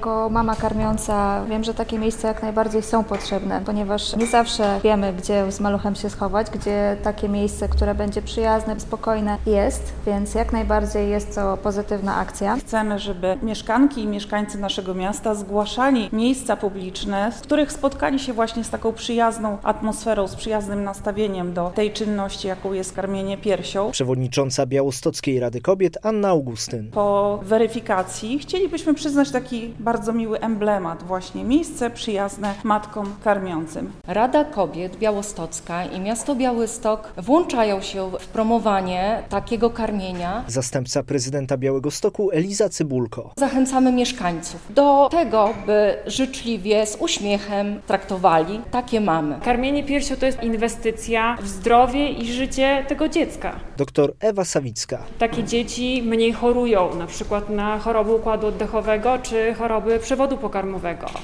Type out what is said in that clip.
Jako mama karmiąca wiem, że takie miejsca jak najbardziej są potrzebne, ponieważ nie zawsze wiemy, gdzie z maluchem się schować, gdzie takie miejsce, które będzie przyjazne, spokojne jest, więc jak najbardziej jest to pozytywna akcja. Chcemy, żeby mieszkanki i mieszkańcy naszego miasta zgłaszali miejsca publiczne, w których spotkali się właśnie z taką przyjazną atmosferą, z przyjaznym nastawieniem do tej czynności, jaką jest karmienie piersią. Przewodnicząca Białostockiej Rady Kobiet Anna Augustyn. Po weryfikacji chcielibyśmy przyznać taki bardzo miły emblemat, właśnie miejsce przyjazne matkom karmiącym. Rada Kobiet Białostocka i miasto Białystok włączają się w promowanie takiego karmienia. Zastępca prezydenta Białegostoku Eliza Cybulko. Zachęcamy mieszkańców do tego, by życzliwie, z uśmiechem traktowali takie mamy. Karmienie piersią to jest inwestycja w zdrowie i życie tego dziecka. Dr Ewa Sawicka. Takie dzieci mniej chorują, na przykład na choroby układu oddechowego czy choroby przewodu pokarmowego.